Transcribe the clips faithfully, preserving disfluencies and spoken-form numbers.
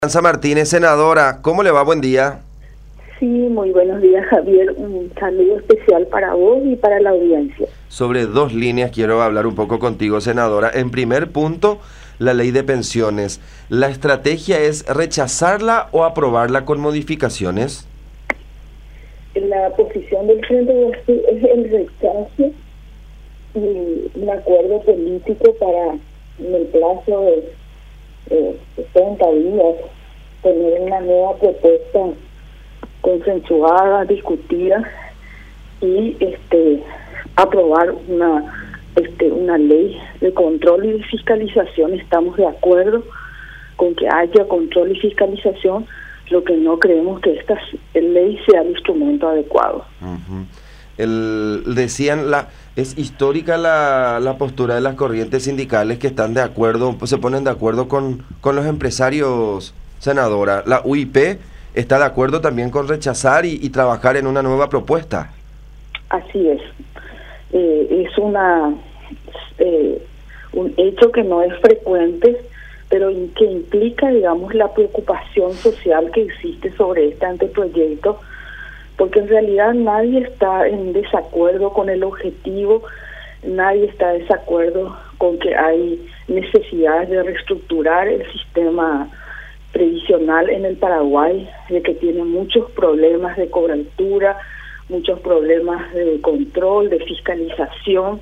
Esperanza Martínez, senadora, ¿cómo le va? Buen día. Sí, muy buenos días, Javier. Un saludo especial para vos y para la audiencia. Sobre dos líneas quiero hablar un poco contigo, senadora. En primer punto, la ley de pensiones. ¿La estrategia es rechazarla o aprobarla con modificaciones? La posición del Frente de Azul es el rechazo y un acuerdo político para, en el plazo de eh, sesenta días, tener una nueva propuesta consensuada, discutida y este aprobar una este una ley de control y de fiscalización. Estamos de acuerdo con que haya control y fiscalización, lo que no creemos que esta ley sea el instrumento adecuado. Uh-huh. El, decían, la es histórica la, la postura de las corrientes sindicales que están de acuerdo, se ponen de acuerdo con, con los empresarios, senadora. La U I P está de acuerdo también con rechazar y, y trabajar en una nueva propuesta. Así es. Eh, es una eh, un hecho que no es frecuente, pero que implica, digamos, la preocupación social que existe sobre este anteproyecto, porque en realidad nadie está en desacuerdo con el objetivo, nadie está en desacuerdo con que hay necesidades de reestructurar el sistema previsional en el Paraguay, de que tiene muchos problemas de cobertura, muchos problemas de control, de fiscalización,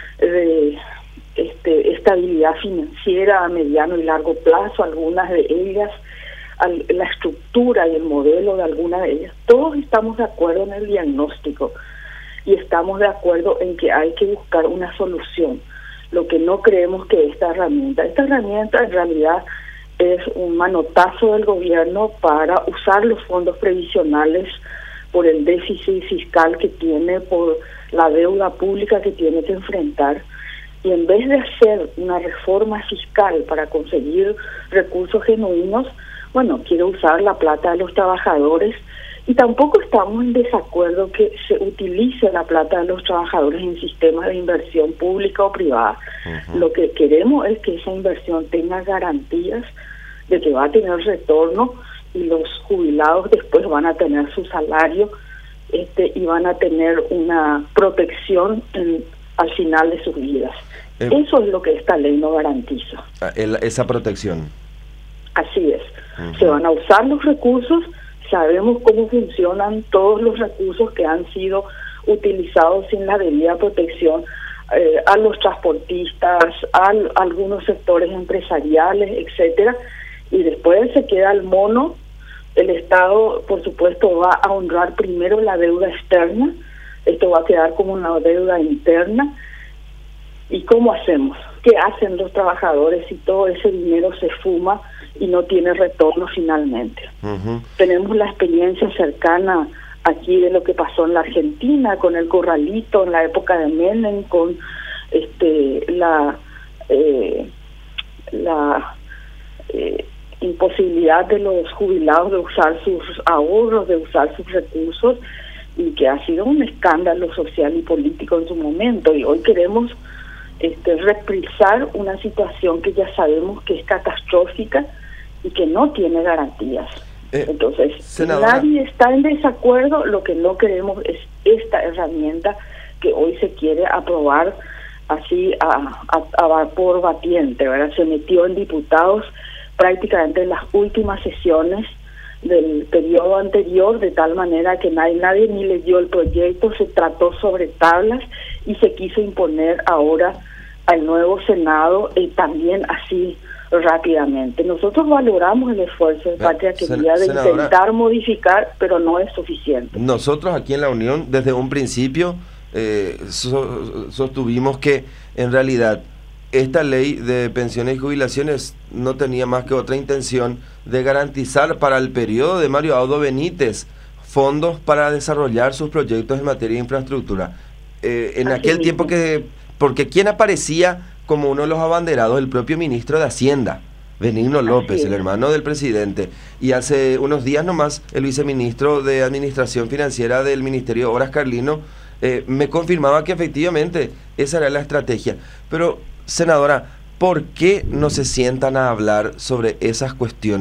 de este, estabilidad financiera a mediano y largo plazo, algunas de ellas, al, la estructura y el modelo de algunas de ellas. Todos estamos de acuerdo en el diagnóstico y estamos de acuerdo en que hay que buscar una solución. Lo que no creemos que esta herramienta, esta herramienta en realidad es un manotazo del gobierno para usar los fondos previsionales por el déficit fiscal que tiene, por la deuda pública que tiene que enfrentar, y en vez de hacer una reforma fiscal para conseguir recursos genuinos, bueno, quiere usar la plata de los trabajadores, y tampoco estamos en desacuerdo que se utilice la plata de los trabajadores en sistemas de inversión pública o privada. Uh-huh. Lo que queremos es que esa inversión tenga garantías de que va a tener retorno y los jubilados después van a tener su salario este y van a tener una protección en, al final de sus vidas. Eh, Eso es lo que esta ley no garantiza. El, esa protección. Así es. Uh-huh. Se van a usar los recursos, sabemos cómo funcionan todos los recursos que han sido utilizados sin la debida protección eh, a los transportistas, a, a algunos sectores empresariales, etcétera, y después se queda el mono. El Estado, por supuesto, va a honrar primero la deuda externa, esto va a quedar como una deuda interna. ¿Y cómo hacemos? ¿Qué hacen los trabajadores si todo ese dinero se fuma y no tiene retorno finalmente? Uh-huh. Tenemos la experiencia cercana aquí de lo que pasó en la Argentina con el corralito en la época de Menem, con este la eh, la eh, imposibilidad de los jubilados de usar sus ahorros, de usar sus recursos, y que ha sido un escándalo social y político en su momento, y hoy queremos este, reprisar una situación que ya sabemos que es catastrófica y que no tiene garantías. Eh, Entonces, senadora, nadie está en desacuerdo, lo que no queremos es esta herramienta que hoy se quiere aprobar así a, a, a vapor batiente, ¿verdad? Se metió en diputados prácticamente en las últimas sesiones del periodo anterior, de tal manera que nadie, nadie ni leyó el proyecto, se trató sobre tablas y se quiso imponer ahora al nuevo Senado y también así rápidamente. Nosotros valoramos el esfuerzo de Patria Querida de intentar modificar, pero no es suficiente. Nosotros aquí en la Unión, desde un principio, eh, so, sostuvimos que en realidad esta ley de pensiones y jubilaciones no tenía más que otra intención de garantizar para el periodo de Mario Audo Benítez fondos para desarrollar sus proyectos en materia de infraestructura. Eh, en Así aquel mismo. tiempo que, porque ¿quién aparecía como uno de los abanderados? El propio ministro de Hacienda, Benigno López, el hermano del presidente, y hace unos días nomás el viceministro de Administración Financiera del Ministerio de Obras, Carlino, eh, me confirmaba que efectivamente esa era la estrategia. Pero, senadora, ¿por qué no se sientan a hablar sobre esas cuestiones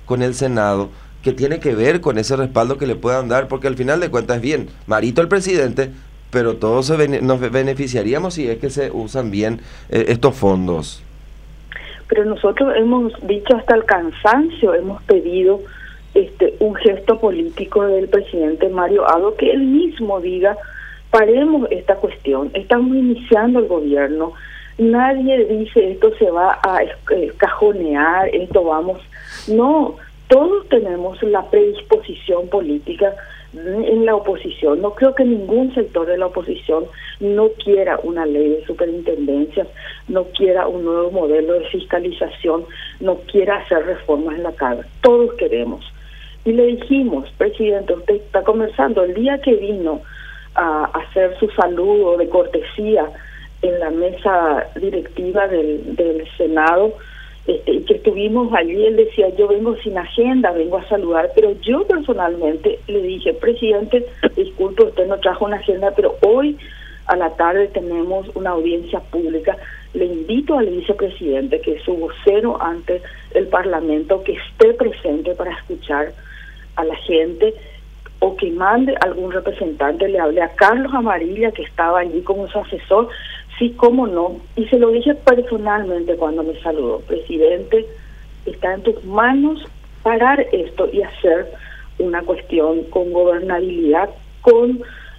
con el Senado, que tiene que ver con ese respaldo que le puedan dar, porque al final de cuentas, bien, Marito el presidente, pero todos se bene- nos beneficiaríamos si es que se usan bien eh, estos fondos. Pero nosotros hemos dicho hasta el cansancio, hemos pedido este un gesto político del presidente Mario Abdo, que él mismo diga, paremos esta cuestión, estamos iniciando el gobierno, nadie dice esto se va a cajonear, esto vamos, no, todos tenemos la predisposición política en la oposición. No creo que ningún sector de la oposición no quiera una ley de superintendencias, no quiera un nuevo modelo de fiscalización, no quiera hacer reformas en la Cámara. Todos queremos. Y le dijimos, presidente, usted está conversando, el día que vino a hacer su saludo de cortesía en la mesa directiva del, del Senado, Este, y que estuvimos allí, él decía, yo vengo sin agenda, vengo a saludar, pero yo personalmente le dije, presidente, disculpe, usted no trajo una agenda, pero hoy a la tarde tenemos una audiencia pública, le invito al vicepresidente, que es su vocero ante el Parlamento, que esté presente para escuchar a la gente, o que mande algún representante, le hable a Carlos Amarilla, que estaba allí como su asesor. Sí, cómo no, y se lo dije personalmente cuando me saludó, presidente, está en tus manos parar esto y hacer una cuestión con gobernabilidad, con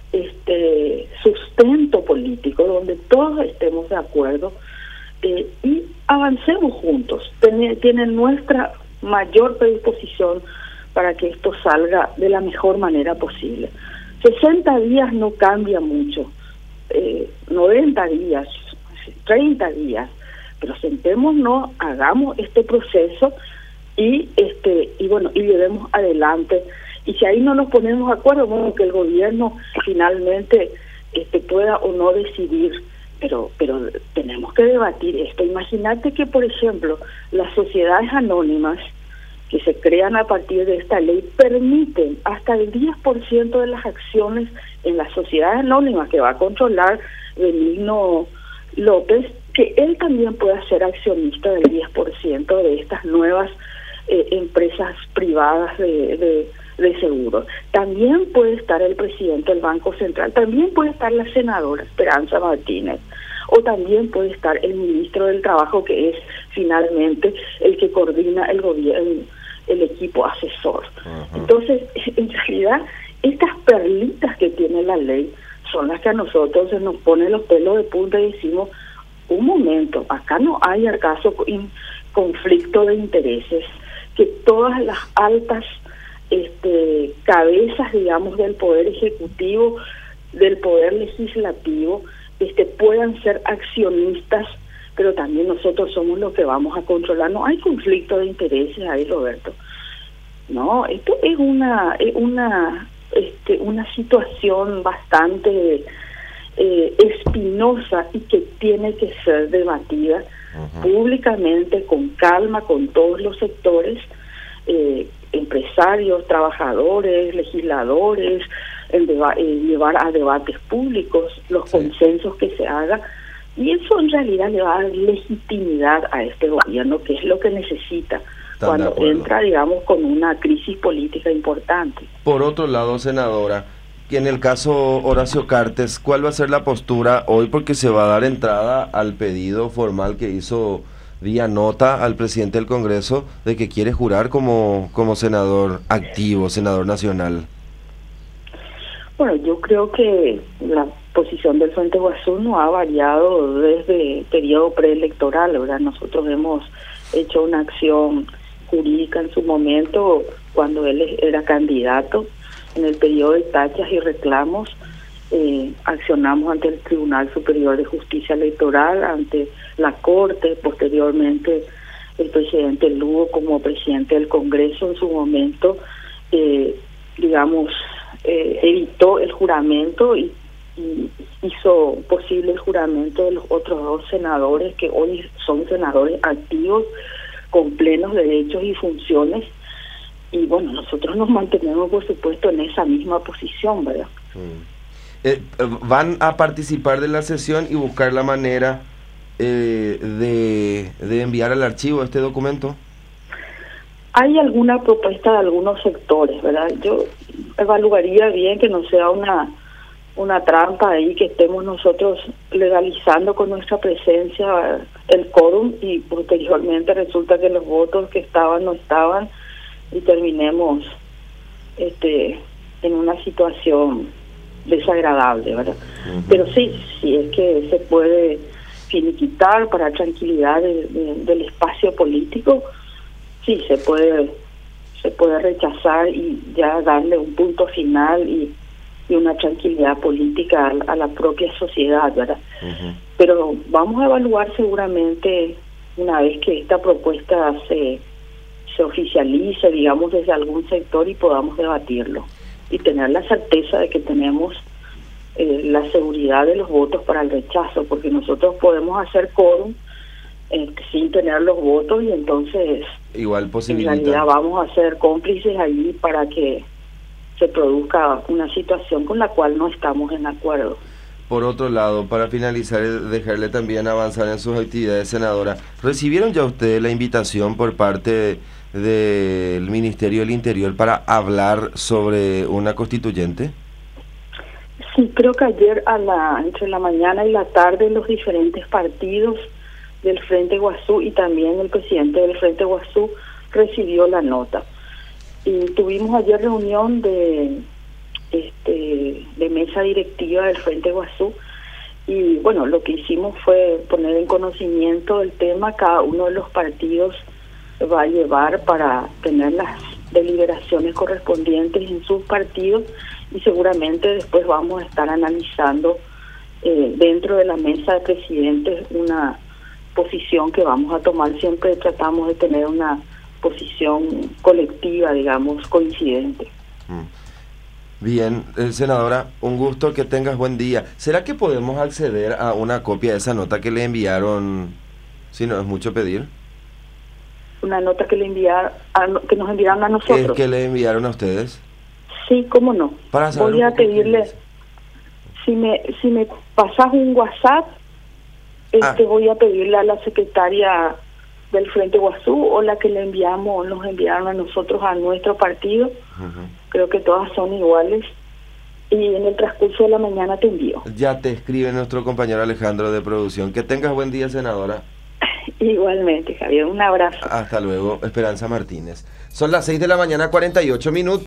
este sustento político, donde todos estemos de acuerdo eh, y avancemos juntos. Tiene, tiene nuestra mayor predisposición para que esto salga de la mejor manera posible. sesenta días no cambia mucho. Eh, noventa días, treinta días, pero sentémonos, hagamos este proceso y este y bueno y llevemos adelante. Y si ahí no nos ponemos de acuerdo, bueno, que el gobierno finalmente este pueda o no decidir, pero pero tenemos que debatir esto. Imagínate que, por ejemplo, las sociedades anónimas que se crean a partir de esta ley permiten hasta el diez por ciento de las acciones en las sociedades anónimas que va a controlar Benigno López, que él también pueda ser accionista del diez por ciento de estas nuevas eh, empresas privadas de, de, de seguros. También puede estar el presidente del Banco Central, también puede estar la senadora Esperanza Martínez, o también puede estar el ministro del Trabajo, que es finalmente el que coordina el gobierno, el equipo asesor. Uh-huh. Entonces, en realidad, estas perlitas que tiene la ley son las que a nosotros se nos ponen los pelos de punta y decimos, un momento, acá no hay acaso conflicto de intereses, que todas las altas este, cabezas, digamos, del Poder Ejecutivo, del Poder Legislativo, este, puedan ser accionistas, pero también nosotros somos los que vamos a controlar. No hay conflicto de intereses ahí, Roberto. No, esto es una es una este, una situación bastante eh, espinosa y que tiene que ser debatida uh-huh. públicamente, con calma, con todos los sectores, eh, empresarios, trabajadores, legisladores, el deba- eh, llevar a debates públicos los sí. consensos que se haga, y eso en realidad le va a dar legitimidad a este gobierno, que es lo que necesita cuando entra, digamos, con una crisis política importante. Por otro lado, senadora, que en el caso Horacio Cartes, ¿cuál va a ser la postura hoy? Porque se va a dar entrada al pedido formal que hizo vía nota al presidente del Congreso de que quiere jurar como, como senador activo, senador nacional. Bueno, yo creo que la posición del Frente Guasú no ha variado desde el periodo preelectoral, ¿verdad? Nosotros hemos hecho una acción jurídica en su momento cuando él era candidato en el periodo de tachas y reclamos. Eh, accionamos ante el Tribunal Superior de Justicia Electoral, ante la Corte, posteriormente el presidente Lugo como presidente del Congreso en su momento, eh, digamos, eh, evitó el juramento y, y hizo posible el juramento de los otros dos senadores que hoy son senadores activos con plenos derechos y funciones, y bueno, nosotros nos mantenemos por supuesto en esa misma posición, ¿verdad? Mm. Eh, ¿Van a participar de la sesión y buscar la manera eh, de, de enviar al archivo este documento? hay alguna propuesta de algunos sectores, ¿verdad? Yo evaluaría bien que no sea una una trampa ahí, que estemos nosotros legalizando con nuestra presencia el quórum y posteriormente resulta que los votos que estaban no estaban y terminemos este en una situación desagradable, ¿verdad? Uh-huh. Pero sí, sí es que se puede finiquitar para tranquilidad de, de, del espacio político, sí se puede se puede rechazar y ya darle un punto final y, y una tranquilidad política a, a la propia sociedad, ¿verdad? Uh-huh. Pero vamos a evaluar seguramente una vez que esta propuesta se se oficialice, digamos, desde algún sector y podamos debatirlo y tener la certeza de que tenemos eh, la seguridad de los votos para el rechazo, porque nosotros podemos hacer quórum eh, sin tener los votos y entonces igual posibilita. En realidad vamos a ser cómplices allí para que se produzca una situación con la cual no estamos en acuerdo. Por otro lado, para finalizar, dejarle también avanzar en sus actividades, senadora, ¿recibieron ya ustedes la invitación por parte del Ministerio del Interior para hablar sobre una constituyente? Sí, creo que ayer a la entre la mañana y la tarde los diferentes partidos del Frente Guazú y también el presidente del Frente Guazú recibió la nota. Y tuvimos ayer reunión de este de mesa directiva del Frente Guazú y bueno, lo que hicimos fue poner en conocimiento el tema. Cada uno de los partidos va a llevar para tener las deliberaciones correspondientes en sus partidos y seguramente después vamos a estar analizando eh, dentro de la mesa de presidentes una posición que vamos a tomar. Siempre tratamos de tener una posición colectiva, digamos, coincidente. Bien, eh, senadora, un gusto, que tengas buen día. ¿Será que podemos acceder a una copia de esa nota que le enviaron, si no es mucho pedir? Una nota que le enviaron, que nos enviaron a nosotros. ¿Es que le enviaron a ustedes? Sí, cómo no. Para saber Voy a pedirle, si me si me pasas un WhatsApp, este ah. voy a pedirle a la secretaria del Frente Guazú o la que le enviamos, nos enviaron a nosotros a nuestro partido. Uh-huh. Creo que todas son iguales. Y en el transcurso de la mañana te envío. Ya te escribe nuestro compañero Alejandro de producción. Que tengas buen día, senadora. Igualmente, Javier, un abrazo. Hasta luego, Esperanza Martínez. Son las seis de la mañana, cuarenta y ocho minutos.